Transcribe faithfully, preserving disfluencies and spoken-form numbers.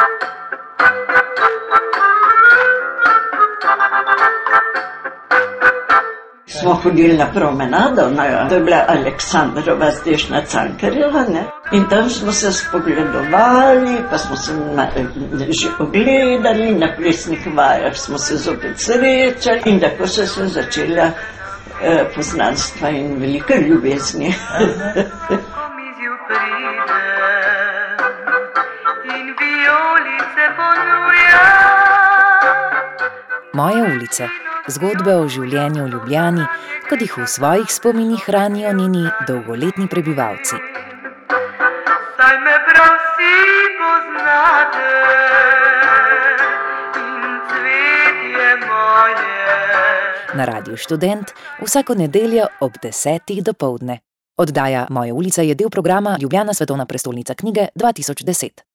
Smo hodili na promenado, na, to je bila Aleksandrova zdajšnja Cankarjeva, ne? In tam smo se spogledovali, pa smo se na, že ogledali, na plesnih vajah smo se zopet srečali in tako so se začela eh, poznanstva in velike ljubezni. Moje ulice. Zgodbe o življenju v Ljubljani, kot jih v svojih spominih hranijo njeni dolgoletni prebivalci. Saj me prosi poznate in cvetje moje. Na Radiu Študent vsako nedeljo ob desetih dopoldne. Oddaja Moje ulice je del programa Ljubljana svetovna prestolnica knjige dva tisoč deset.